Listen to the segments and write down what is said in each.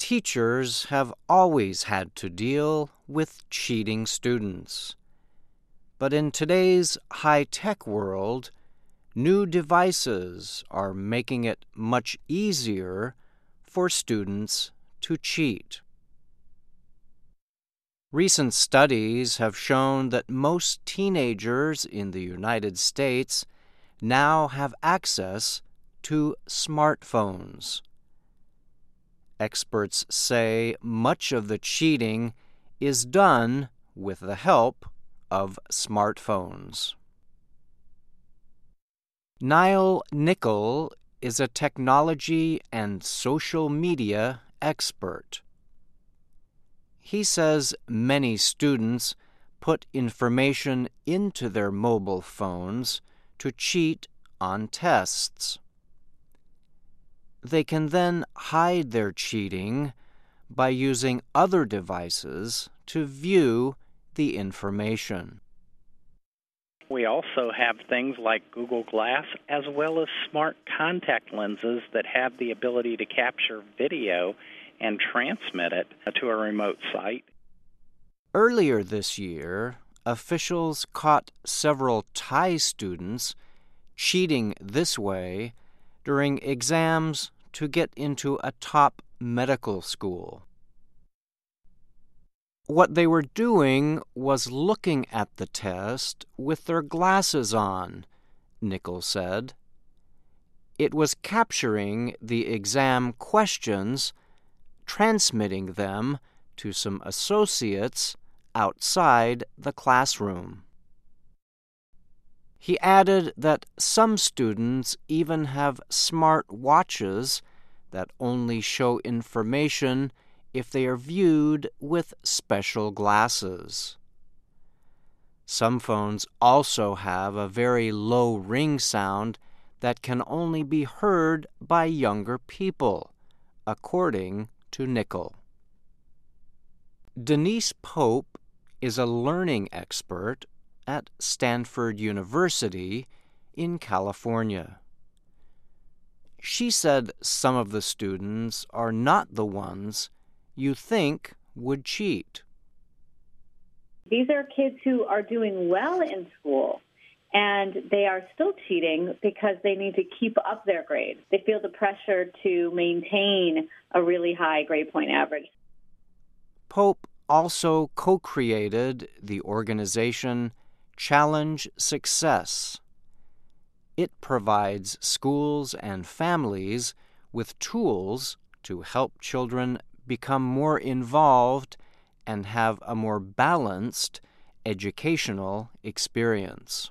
Teachers have always had to deal with cheating students. But in today's high-tech world, new devices are making it much easier for students to cheat. Recent studies have shown that most teenagers in the United States now have access to smartphones. Experts say much of the cheating is done with the help of smartphones. Niall Nicol is a technology and social media expert. He says many students put information into their mobile phones to cheat on tests. They can then hide their cheating by using other devices to view the information. We also have things like Google Glass as well as smart contact lenses that have the ability to capture video and transmit it to a remote site. Earlier this year, officials caught several Thai students cheating this way during exams to get into a top medical school. What they were doing was looking at the test with their glasses on, Nicol said. It was capturing the exam questions, transmitting them to some associates outside the classroom. He added that some students even have smart watches that only show information if they are viewed with special glasses. Some phones also have a very low ring sound that can only be heard by younger people, according to Nicol. Denise Pope is a learning expert at Stanford University in California. She said some of the students are not the ones you think would cheat. These are kids who are doing well in school, and they are still cheating because they need to keep up their grades. They feel the pressure to maintain a really high grade point average. Pope also co-created the organization Challenge Success. It provides schools and families with tools to help children become more involved and have a more balanced educational experience.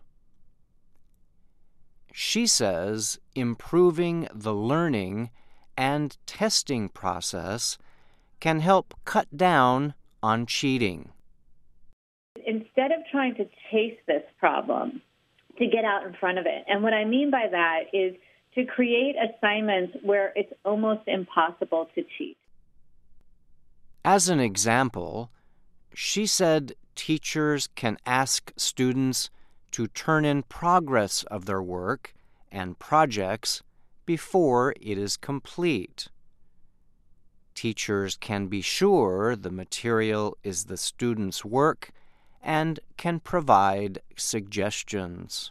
She says improving the learning and testing process can help cut down on cheating. Instead of trying to chase this problem, to get out in front of it. And what I mean by that is to create assignments where it's almost impossible to cheat. As an example, she said teachers can ask students to turn in progress of their work and projects before it is complete. Teachers can be sure the material is the student's work and can provide suggestions.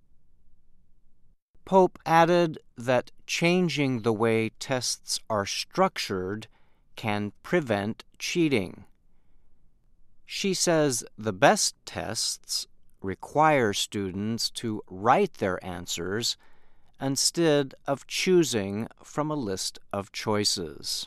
Pope added that changing the way tests are structured can prevent cheating. She says the best tests require students to write their answers instead of choosing from a list of choices.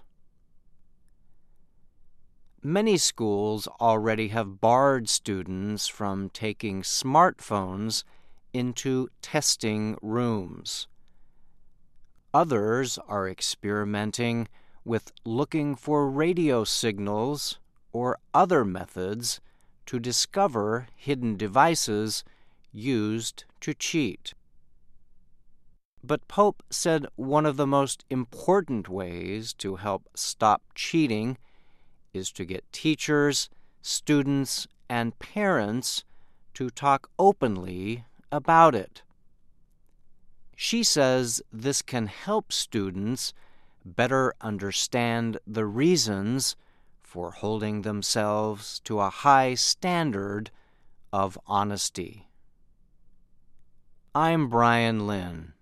Many schools already have barred students from taking smartphones into testing rooms. Others are experimenting with looking for radio signals or other methods to discover hidden devices used to cheat. But Pope said one of the most important ways to help stop cheating is to get teachers, students, and parents to talk openly about it. She says this can help students better understand the reasons for holding themselves to a high standard of honesty. I'm Brian Lynn.